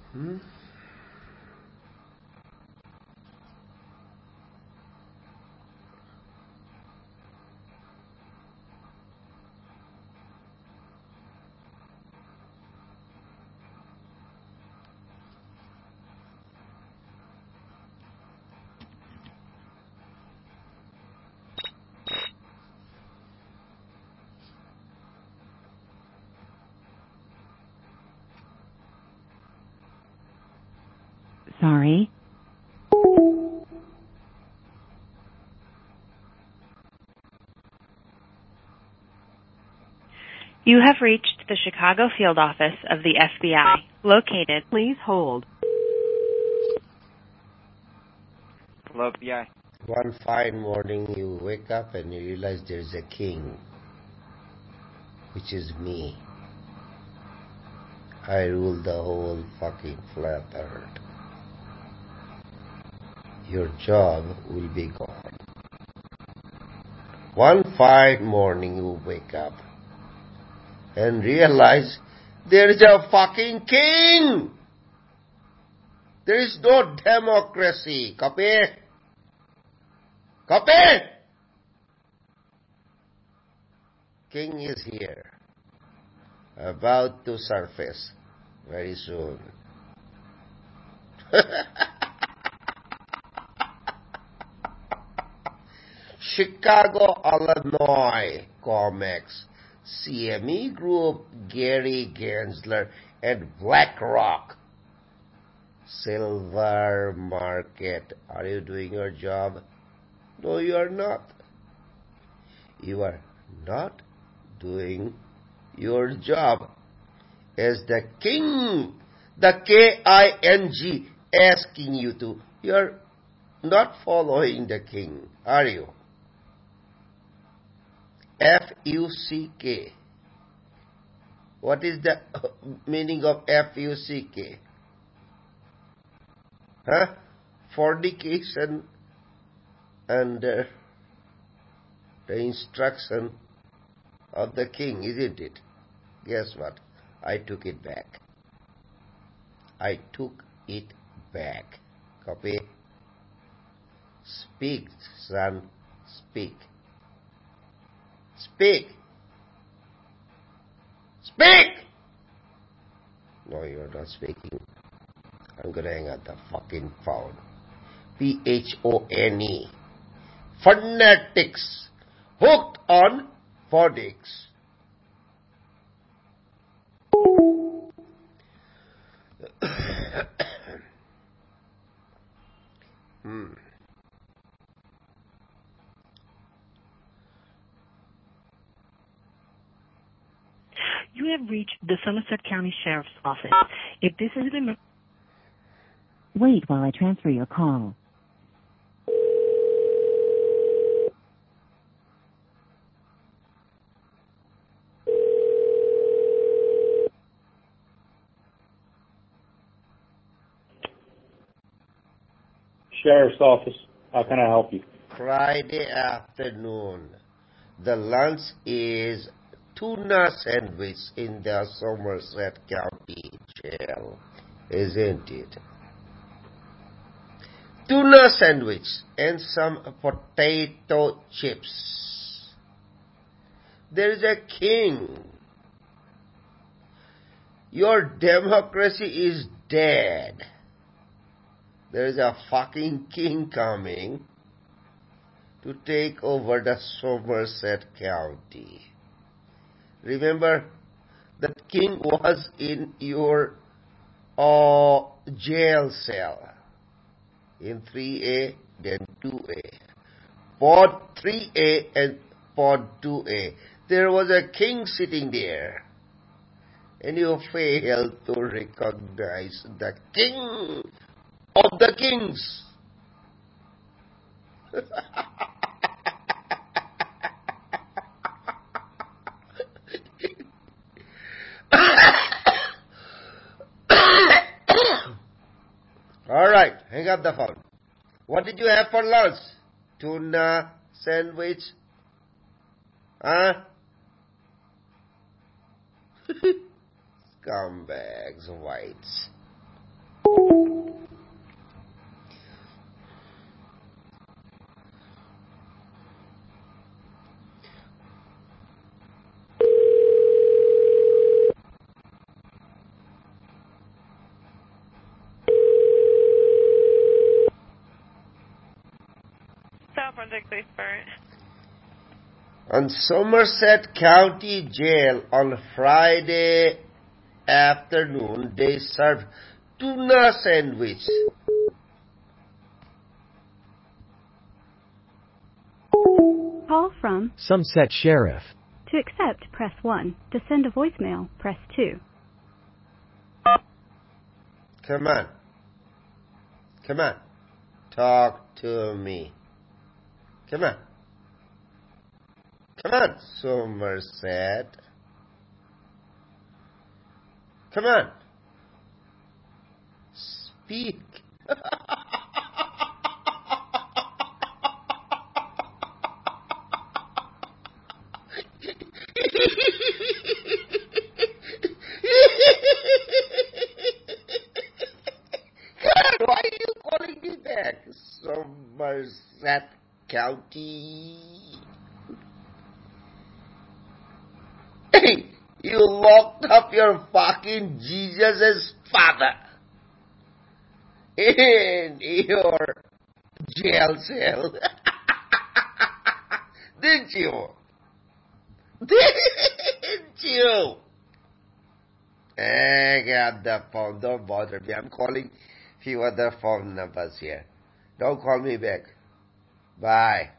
Hmm? Sorry. You have reached the Chicago field office of the FBI, located. Please hold. Hello, FBI. One fine morning you wake up and you realize there's a king, which is me. I rule the whole fucking flat earth. Your job will be gone. One fine morning you wake up and realize there is a fucking king. There is no democracy. Copy? Copy? King is here. About to surface very soon. Chicago, Illinois Comics, CME Group, Gary Gensler, and BlackRock. Silver Market. Are you doing your job? No, you are not. You are not doing your job as the king, the K-I-N-G, asking you to. You are not following the king, are you? F-U-C-K. What is the meaning of F-U-C-K? Huh? Fornication under the instruction of the king, isn't it? Guess what? I took it back. I took it back. Copy? Speak, son. Speak. Speak. Speak! No, you're not speaking. I'm gonna hang up the fucking phone. P-H-O-N-E. Phonetics. Hooked on phonics. You have reached the Somerset County Sheriff's Office. If this is an Wait while I transfer your call. Sheriff's Office. How can I help you? Friday afternoon. The lunch is tuna sandwich in the Somerset County Jail, isn't it? Tuna sandwich and some potato chips. There is a king. Your democracy is dead. There is a fucking king coming to take over the Somerset County. Remember, that king was in your jail cell in 3A, then 2A. Pod 3A and Pod 2A. There was a king sitting there. And you failed to recognize the king of the kings. All right, hang up the phone. What did you have for lunch? Tuna sandwich? Huh? Scumbags, whites. On Somerset County Jail on Friday afternoon, they served tuna sandwich. Call from Somerset Sheriff. To accept, press 1. To send a voicemail, press 2. Come on. Come on. Talk to me. Come on. Come on, Somerset. Come on. Speak. God, why are you calling me back? Somerset County. Hey, you locked up your fucking Jesus' father in your jail cell. Didn't you? Didn't you? I got the phone. Don't bother me. I'm calling few other phone numbers here. Don't call me back. Bye.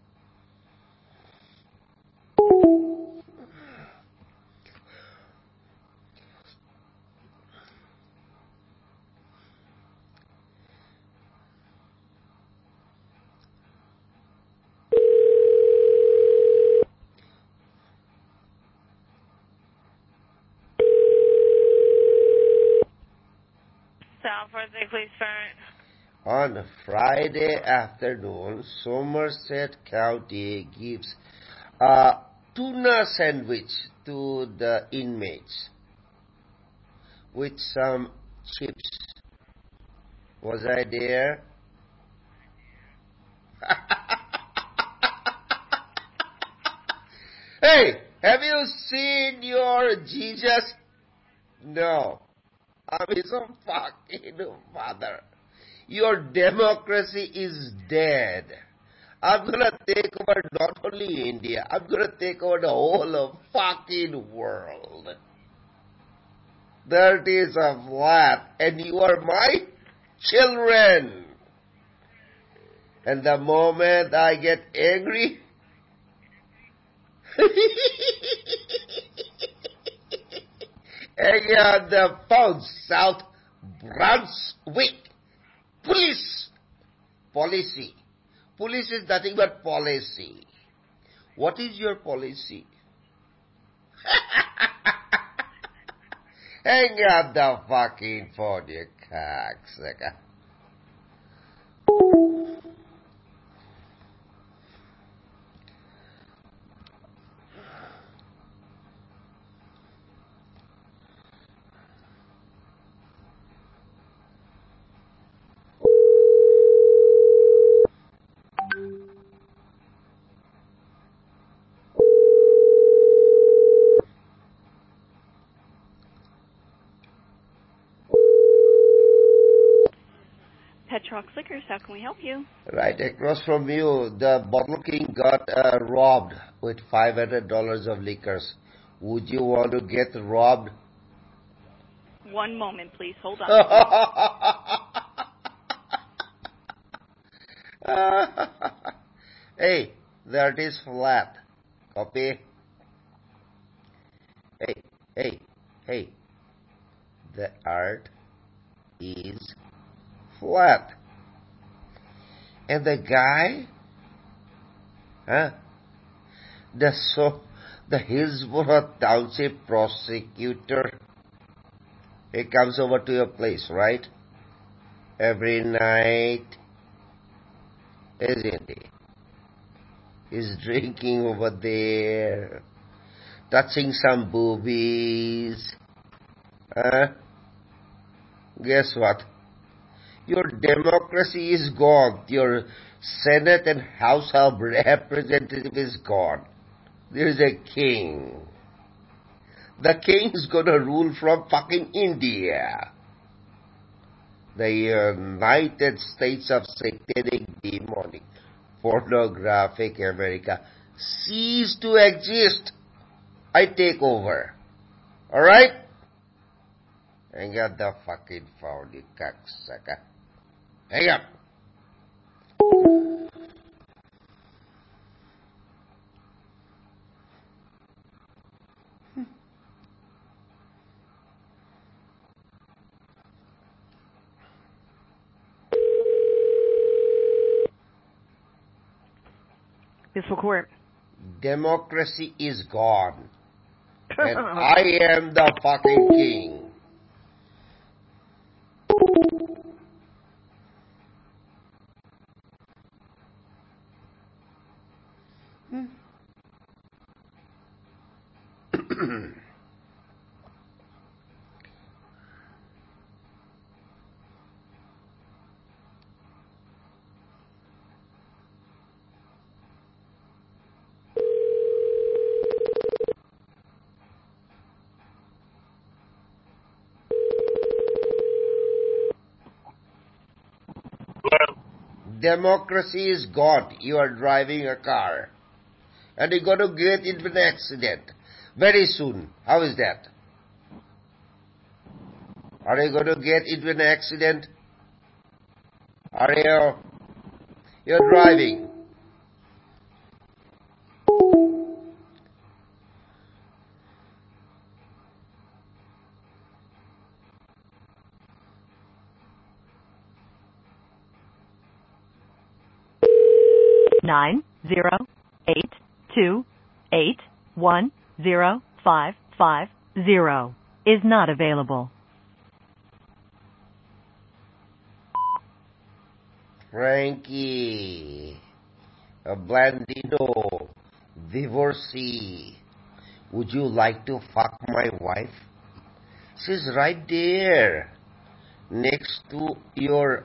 On Friday afternoon, Somerset County gives a tuna sandwich to the inmates with some chips. Was I there? Hey, have you seen your Jesus? No. I'm his own fucking father. Your democracy is dead. I'm gonna take over not only India, I'm gonna take over the whole of fucking world. That is a flat, and you are my children. And the moment I get angry, I got the phone, South Brunswick Police. Policy. Police is nothing but policy. What is your policy? Hang up the fucking phone, you cocksucker. Petrox Liquors, how can we help you? Right across from you, the Bottle King got robbed with $500 of liquors. Would you want to get robbed? One moment, please. Hold on. Hey, that is flat. Copy. Hey. The art is flat. And the guy, the Hillsborough Township prosecutor, he comes over to your place, right? Every night, isn't he? He's drinking over there, touching some boobies. Guess what? Your democracy is gone. Your Senate and House of Representatives is gone. There's a king. The king's gonna rule from fucking India. The United States of Satanic, Demonic, Pornographic America cease to exist. I take over. Alright? Hang up the fucking phone, you cocksucker. Hang up. Peaceful Court. Democracy is gone. And I am the fucking king. Democracy is gone. You are driving a car. And you're going to get into an accident very soon. How is that? Are you going to get into an accident? Are you? You're driving. Nine 082810550 is not available. Frankie, a Blandino, divorcee. Would you like to fuck my wife? She's right there, next to your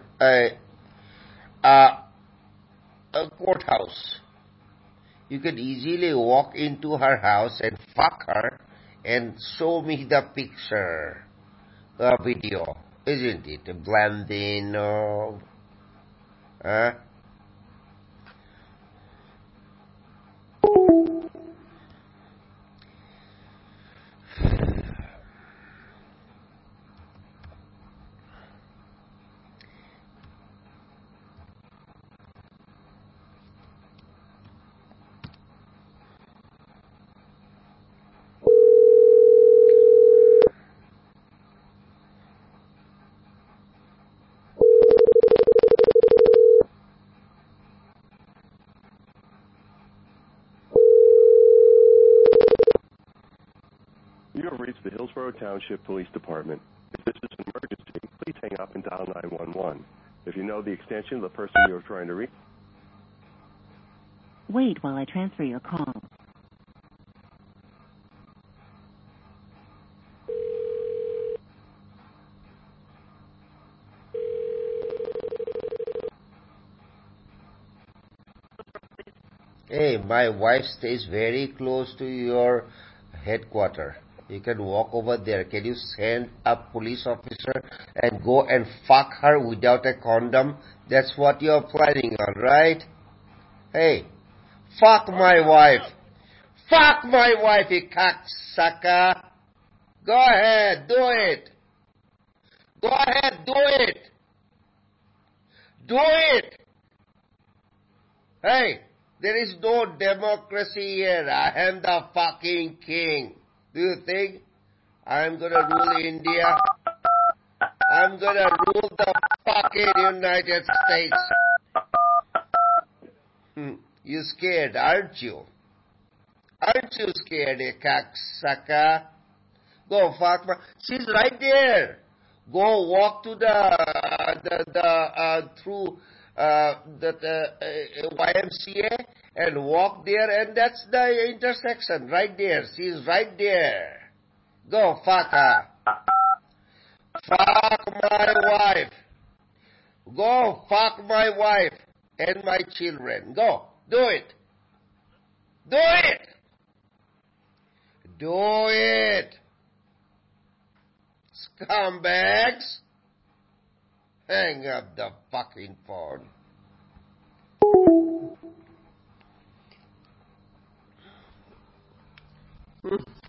courthouse. You can easily walk into her house and fuck her and show me the picture, the video, isn't it, Blandino? Huh? You have reached the Hillsborough Township Police Department. If this is an emergency, please hang up and dial 911. If you know the extension of the person you are trying to reach. Wait while I transfer your call. Hey, my wife stays very close to your headquarters. You can walk over there. Can you send a police officer and go and fuck her without a condom? That's what you're planning on, right? Hey, fuck my wife. Fuck my wife, you cocksucker. Go ahead, do it. Go ahead, do it. Do it. Hey, there is no democracy here. I am the fucking king. Do you think I'm gonna rule India? I'm gonna rule the fucking United States. You scared, aren't you? Aren't you scared, you cocksucker? Go fuck my... She's right there. Go walk to through the YMCA and walk there, and that's the intersection right there. She's right there. Go fuck her. Fuck my wife. Go fuck my wife and my children. Go. Do it. Do it. Do it. Scumbags. Hang up the fucking phone.